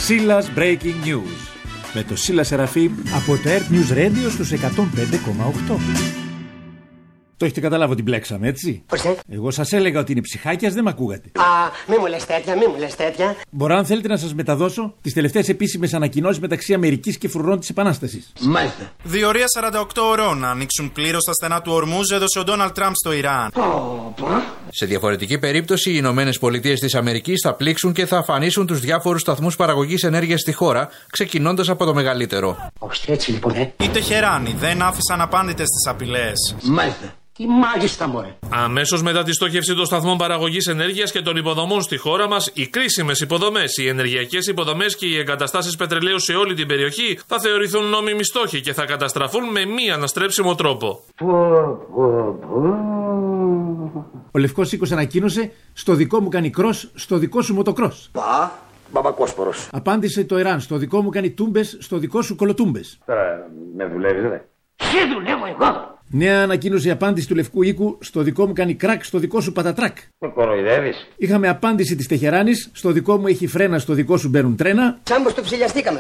Σίλας Breaking News. Με το Σίλα Σεραφείμ από το Earth News Radio στους 105,8. Το έχετε καταλάβει ότι μπλέξαμε, έτσι? Ορίστε. Εγώ σας έλεγα ότι είναι ψυχάκιας, δεν μ' ακούγατε. Μη μου λες τέτοια. Μπορώ, αν θέλετε, να σας μεταδώσω τις τελευταίες επίσημες ανακοινώσεις μεταξύ Αμερικής και φρουρών της Επανάστασης. Μάλιστα. Διορία 48 ώρων να ανοίξουν πλήρως τα στενά του Ορμούζ, έδωσε ο Ντόναλντ Τραμπ στο Ιράν. Σε διαφορετική περίπτωση, οι Ηνωμένες Πολιτείες της Αμερικής θα πλήξουν και θα αφανίσουν τους διάφορους σταθμούς παραγωγής ενέργειας στη χώρα, ξεκινώντας από το μεγαλύτερο. Όχι, έτσι λοιπόν, Οι Τεχεράνοι δεν άφησαν απάντητες τις απειλές. Μάλιστα. Τι μάγιστα, μωρέ. Αμέσως μετά τη στόχευση των σταθμών παραγωγής ενέργειας και των υποδομών στη χώρα μας, οι κρίσιμες υποδομές, οι ενεργειακές υποδομές και οι εγκαταστάσεις πετρελαίου σε όλη την περιοχή θα θεωρηθούν νόμιμοι στόχοι και θα καταστραφούν με μη αναστρέψιμο τρόπο. Ο Λευκός Οίκος ανακοίνωσε: στο δικό μου κάνει κρός, στο δικό σου μοτοκρός. Μπαμπακόσπορος. Απάντησε το Ιράν: στο δικό μου κάνει τούμπες, στο δικό σου κολοτούμπες. Τώρα με δουλεύεις, δε. Σε δουλεύω εγώ. Νέα ανακοίνωση, απάντηση του Λευκού Οίκου: στο δικό μου κάνει κρακ, στο δικό σου πατατράκ. Με κοροϊδεύεις. Είχαμε απάντηση της Τεχεράνης: στο δικό μου έχει φρένα, στο δικό σου μπαίνουν τρένα. Σαν πως το ψηλιαστήκαμε.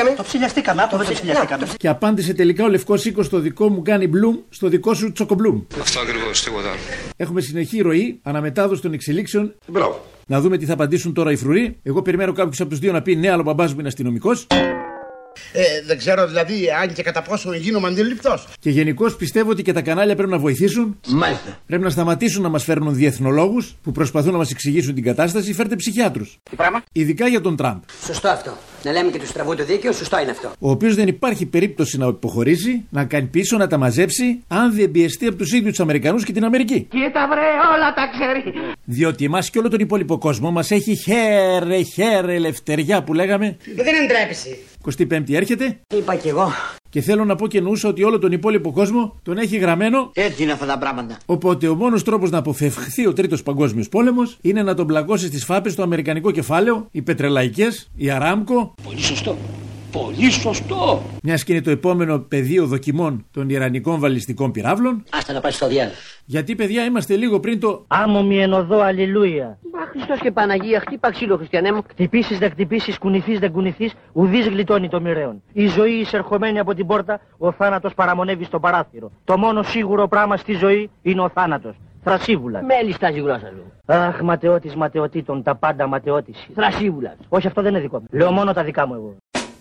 Και απάντησε τελικά ο Λευκός Οίκος: στο δικό μου κάνει μπλουμ, στο δικό σου τσοκομπλουμ. Αυτό ακριβώς, τίποτα άλλο. Έχουμε συνεχή ροή, αναμετάδοση των εξελίξεων. Μπράβο. Να δούμε τι θα απαντήσουν τώρα οι φρουροί. Εγώ περιμένω κάποιος από τους δύο να πει: ναι, αλλά ο μπαμπάς μου είναι αστυνομικός. Δεν ξέρω δηλαδή αν και κατά πόσο γίνομαι αντιληπτός. Και γενικώς πιστεύω ότι και τα κανάλια πρέπει να βοηθήσουν. Μάλιστα. Πρέπει να σταματήσουν να μας φέρνουν διεθνολόγους που προσπαθούν να μας εξηγήσουν την κατάσταση. Φέρτε ψυχιάτρους. Τι πράγμα? Ειδικά για τον Τραμπ. Σωστό αυτό. Να λέμε και του στραβού το δίκαιο, σωστό είναι αυτό. Ο οποίος δεν υπάρχει περίπτωση να υποχωρήσει, να κάνει πίσω, να τα μαζέψει, αν δεν πιεστεί από τους ίδιους τους Αμερικανούς και την Αμερική. Κοίτα βρε, όλα τα ξέρει. Διότι εμάς και όλο τον υπόλοιπο κόσμο μας έχει χέρε ελευθεριά που λέγαμε. Δεν εντρέπεσαι. 25η έρχεται. Είπα κι εγώ. Και θέλω να πω και εννοούσα ότι όλο τον υπόλοιπο κόσμο τον έχει γραμμένο. Έτσι είναι αυτά τα πράγματα. Οπότε ο μόνος τρόπος να αποφευχθεί ο τρίτος παγκόσμιος πόλεμος είναι να τον πλακώσει στις φάπες το αμερικανικό κεφάλαιο, οι πετρελαϊκές, η Αράμκο. Πολύ σωστό. Πολύ σωστό. Μιας και είναι το επόμενο πεδίο δοκιμών των ιρανικών βαλιστικών πυράβλων. Άστα να πάει στο διάλογο. Γιατί, παιδιά, είμαστε λίγο πριν το. Άμμο μη ενωδώ, αλληλούια. Μα Χριστός και Παναγία, χτύπα ξύλο, χριστιανέ μου. Χτυπήσεις δεν χτυπήσεις, κουνηθείς δεν κουνηθείς, ουδής γλιτώνει το μοιραίον. Η ζωή εισερχομένη από την πόρτα, ο θάνατος παραμονεύει στο παράθυρο. Το μόνο σίγουρο πράγμα στη ζωή είναι ο θάνατος. Θρασίβουλα. Μέλιστα η γλώσσα σου. Αχ, ματαιώτης ματαιωτήτων, τα πάντα ματαιώτης. Θρασίβουλα. Όχι, αυτό δεν είναι δικό μου. Λέω μόνο τα δικά μου εγώ.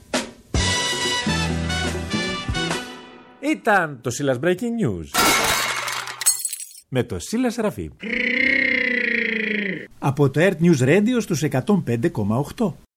Ήταν το Σίλας Breaking News με το Σίλα Σεραφείμ από το Earth News Radio στους 105,8.